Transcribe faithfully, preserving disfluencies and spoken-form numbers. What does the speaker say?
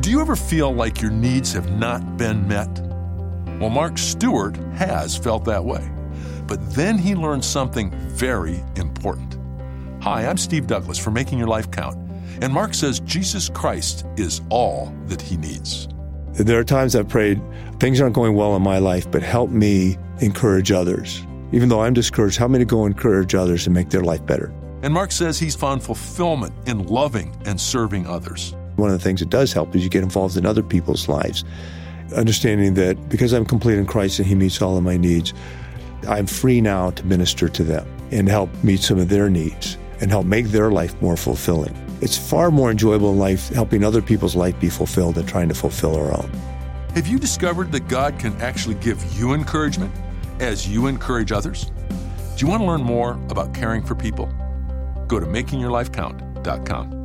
Do you ever feel like your needs have not been met? Well, Mark Stewart has felt that way. But then he learned something very important. Hi, I'm Steve Douglas for Making Your Life Count. And Mark says Jesus Christ is all that he needs. There are times I've prayed, things aren't going well in my life, but help me encourage others. Even though I'm discouraged, help me to go encourage others and make their life better. And Mark says he's found fulfillment in loving and serving others. One of the things that does help is you get involved in other people's lives, understanding that because I'm complete in Christ and he meets all of my needs, I'm free now to minister to them and help meet some of their needs and help make their life more fulfilling. It's far more enjoyable in life helping other people's life be fulfilled than trying to fulfill our own. Have you discovered that God can actually give you encouragement as you encourage others? Do you want to learn more about caring for people? Go to making your life count dot com.